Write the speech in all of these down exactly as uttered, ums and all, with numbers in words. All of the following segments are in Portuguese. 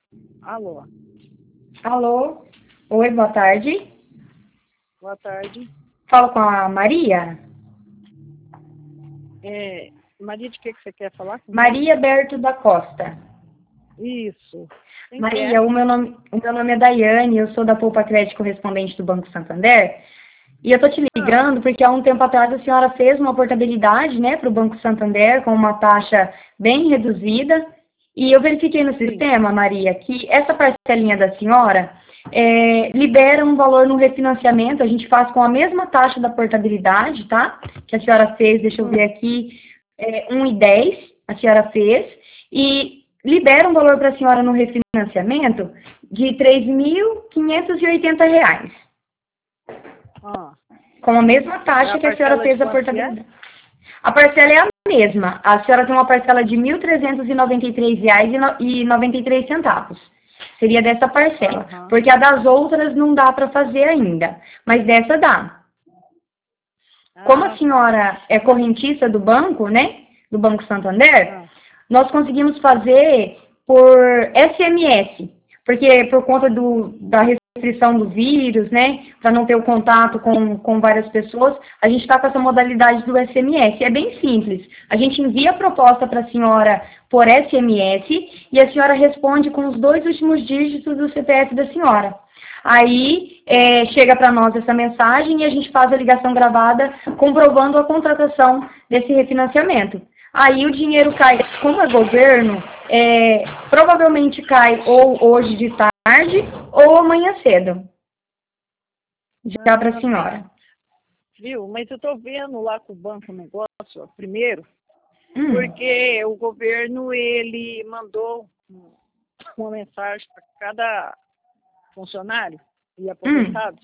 Alô, Alô? Oi, boa tarde. boa tarde. Falo com a Maria? É, Maria, de que, que você quer falar comigo? Maria Berto da Costa. Isso. Quem que Maria, é? o meu nome, o meu nome é Daiane, eu sou da Poupa Crédito correspondente do Banco Santander. E eu tô te Ah, ligando porque há um tempo atrás a senhora fez uma portabilidade, né, para o Banco Santander com uma taxa bem reduzida. E eu verifiquei no sim. sistema, Maria, que essa parcelinha da senhora é, libera um valor no refinanciamento. A gente faz com a mesma taxa da portabilidade, tá? Que a senhora fez, deixa eu ver Hum. aqui, é, um e dez a senhora fez. E libera um valor para a senhora no refinanciamento de três mil quinhentos e oitenta reais. Ah, Com a mesma é a taxa que a senhora parcela de fez a quanto que é? portabilidade. A parcela é a mesma. A senhora tem uma parcela de mil trezentos e noventa e três reais e noventa e três centavos. Seria dessa parcela. Aham. Porque a das outras não dá para fazer ainda. Mas dessa dá. Como a Ah, tá. senhora é correntista do banco, né? Do Banco Santander, Ah, nós conseguimos fazer por S M S, porque por conta do, da restrição do vírus, né, para não ter o contato com, com várias pessoas, a gente está com essa modalidade do S M S. É bem simples. A gente envia a proposta para a senhora por S M S e a senhora responde com os dois últimos dígitos do C P F da senhora. Aí é, chega para nós essa mensagem e a gente faz a ligação gravada comprovando a contratação desse refinanciamento. Aí o dinheiro cai, como é governo, é, provavelmente cai ou hoje de tarde ou amanhã cedo, já para a ah, tá. senhora. Viu? Mas eu tô vendo lá com o banco o negócio, ó, primeiro, Hum, porque o governo, ele mandou um- uma mensagem para cada funcionário e hum. aposentados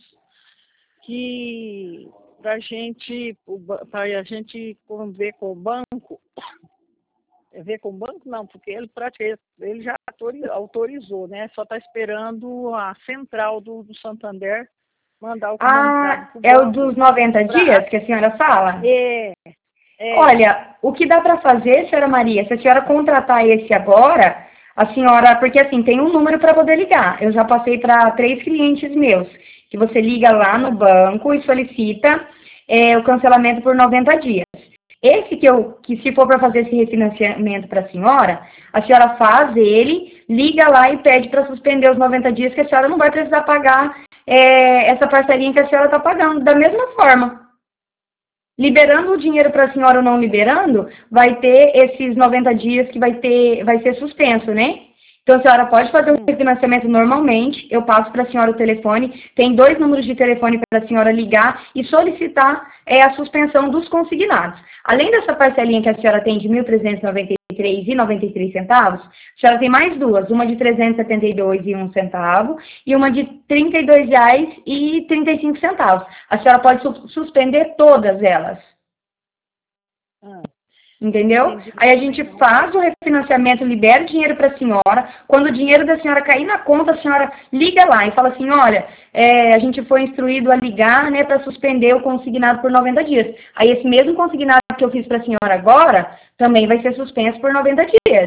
que para gente, para a gente ver com o banco, ver com o banco não, porque ele praticamente ele já autorizou, né? Só está esperando a central do, do Santander mandar o comunicado Ah, para o é o banco. dos noventa Pra, dias que a senhora fala? é, é. Olha, o que dá para fazer, senhora Maria, se a senhora contratar esse agora, a senhora, porque assim, tem um número para poder ligar. Eu já passei para três clientes meus, que você liga lá no Ah, banco e solicita é, o cancelamento por noventa dias. Esse que eu, que se for para fazer esse refinanciamento para a senhora, a senhora faz ele, liga lá e pede para suspender os noventa dias, que a senhora não vai precisar pagar é, essa parcelinha que a senhora está pagando. Da mesma forma. Liberando o dinheiro para a senhora ou não liberando, vai ter esses noventa dias que vai ter, vai ser suspenso, né? Então a senhora pode fazer o hum, refinanciamento normalmente, eu passo para a senhora o telefone, tem dois números de telefone para a senhora ligar e solicitar é, a suspensão dos consignados. Além dessa parcelinha que a senhora tem de mil trezentos e noventa e três reais e noventa e três centavos, a senhora tem mais duas, uma de trezentos e setenta e dois reais e um centavo e uma de trinta e dois reais e trinta e cinco centavos. A senhora pode su suspender todas elas. ah, Entendeu? entendi Aí mais a ou gente menos. faz o refinanciamento, libera o dinheiro para a senhora. Quando o dinheiro da senhora cair na conta, a senhora liga lá e fala assim, olha, é, a gente foi instruído a ligar, né, para suspender o consignado por noventa dias. Aí esse mesmo consignado que eu fiz para a senhora agora, também vai ser suspenso por noventa dias.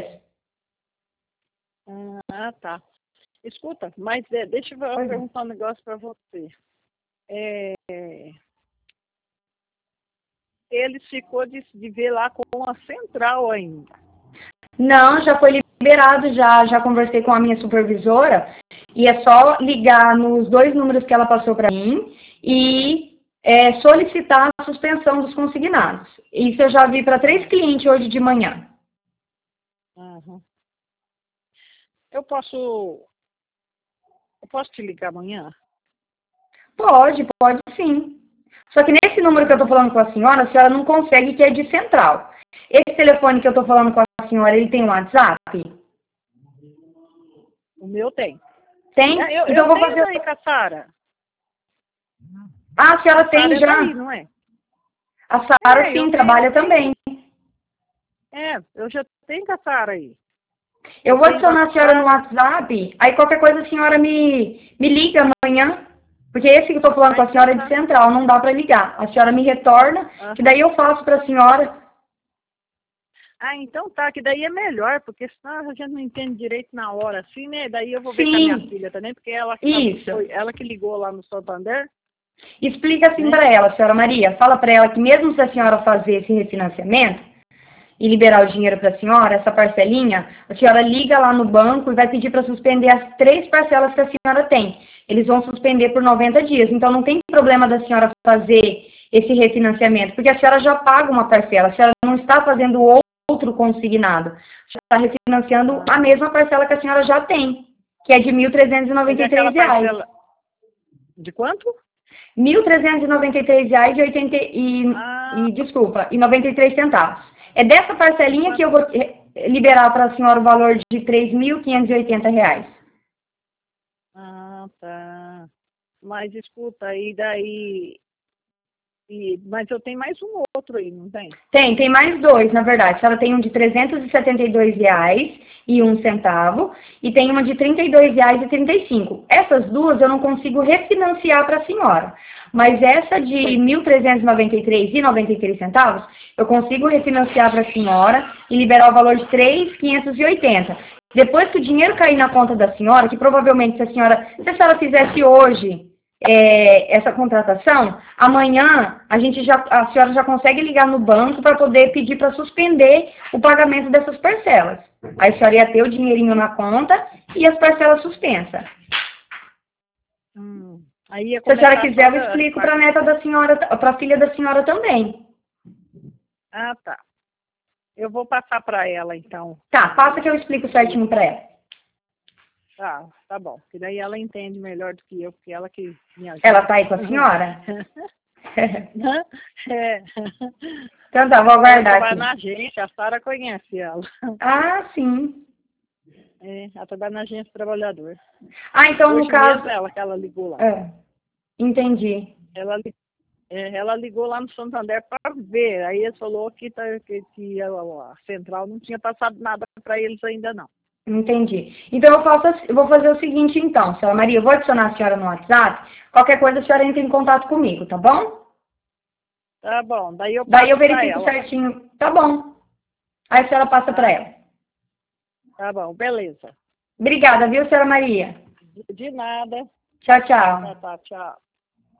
Ah, tá. Escuta, mas é, deixa eu Pois não. perguntar um negócio para você. É, ele ficou de, de ver lá com a central ainda. Não, já foi liberado, já, já conversei com a minha supervisora e é só ligar nos dois números que ela passou para mim e é, solicitar a suspensão dos consignados. Isso eu já vi para três Ah, clientes hoje de manhã. uhum. Eu posso, eu posso te ligar amanhã? Pode, pode sim. Só que nesse número que eu estou falando com a senhora, a senhora não consegue, que é de central. Esse telefone que eu estou falando com a senhora, ele tem um WhatsApp? O meu tem. Tem? É, Eu, Então eu eu vou tenho fazer. daí com a Sara. Ah, a A senhora Sara tem é já. daí, não é? A Sara, É, eu sim, tenho, trabalha tenho. também. É, eu já tenho com a Sara aí. Eu Eu vou tenho com a adicionar a senhora no Sara. WhatsApp, aí qualquer coisa a senhora me, me liga amanhã, porque esse que eu estou falando Ah, com a então senhora é de tá. central, não dá para ligar. A senhora me retorna, que Aham. daí eu faço para a senhora. Ah, então tá, que daí é melhor, porque senão a gente não entende direito na hora, assim, né? Daí eu vou ver Sim. com a minha filha também, porque ela, Isso. foi ela que ligou lá no Santander. Explica assim né? para ela, senhora Maria. Fala para ela que mesmo se a senhora fazer esse refinanciamento e liberar o dinheiro para a senhora, essa parcelinha, a senhora liga lá no banco e vai pedir para suspender as três parcelas que a senhora tem. Eles vão suspender por noventa dias. Então não tem problema da senhora fazer esse refinanciamento, porque a senhora já paga uma parcela, a senhora não está fazendo outro consignado. Já está refinanciando a mesma parcela que a senhora já tem, que é de mil trezentos e noventa e três reais. Parcela... De quanto? mil trezentos e noventa e três reais e, oitenta e, ah. e desculpa, e noventa e três centavos. É dessa parcelinha que eu vou liberar para a senhora o valor de três mil quinhentos e oitenta reais. Ah, tá. Mas escuta, e daí... E, mas eu tenho mais um outro aí, não tem? Tem, tem mais dois, na verdade. A senhora tem um de trezentos e setenta e dois reais e um centavo e tem uma de trinta e dois reais e trinta e cinco. Essas duas eu não consigo refinanciar para a senhora. Mas essa de mil trezentos e noventa e três reais e noventa e três centavos, eu consigo refinanciar para a senhora e liberar o valor de três mil quinhentos e oitenta. Depois que o dinheiro cair na conta da senhora, que provavelmente se a senhora, se a senhora fizesse hoje é, essa contratação, amanhã a gente já, a senhora já consegue ligar no banco para poder pedir para suspender o pagamento dessas parcelas. Aí a senhora ia ter o dinheirinho na conta e as parcelas suspensas. Hum. Aí Se a senhora quiser, eu explico para a neta da senhora, para a filha da senhora também. Ah, tá. Eu vou passar para ela, então. Tá, passa que eu explico certinho para ela. Tá, tá bom. Porque daí ela entende melhor do que eu, porque ela que me ajuda. Ela tá aí com a senhora? É. Então tá, vou aguardar ela aqui. na agência, a Sara conhece ela. Ah, sim. É, ela trabalha na agência do trabalhador. Ah, então Hoje no caso... mesmo ela que ela ligou lá. É, entendi. Ela, é, ela ligou lá no Santander para ver. Aí ele falou que, tá, que, que a, a central não tinha passado nada para eles ainda não. Entendi. Então eu, faço, eu vou fazer o seguinte então, senhora Maria, eu vou adicionar a senhora no WhatsApp, qualquer coisa a senhora entra em contato comigo, tá bom? Tá bom, daí eu Daí eu verifico certinho, tá bom. Aí a senhora passa para ela. Tá bom, beleza. Obrigada, viu, senhora Maria? De, de nada. Tchau, tchau. Tá, tá, tchau.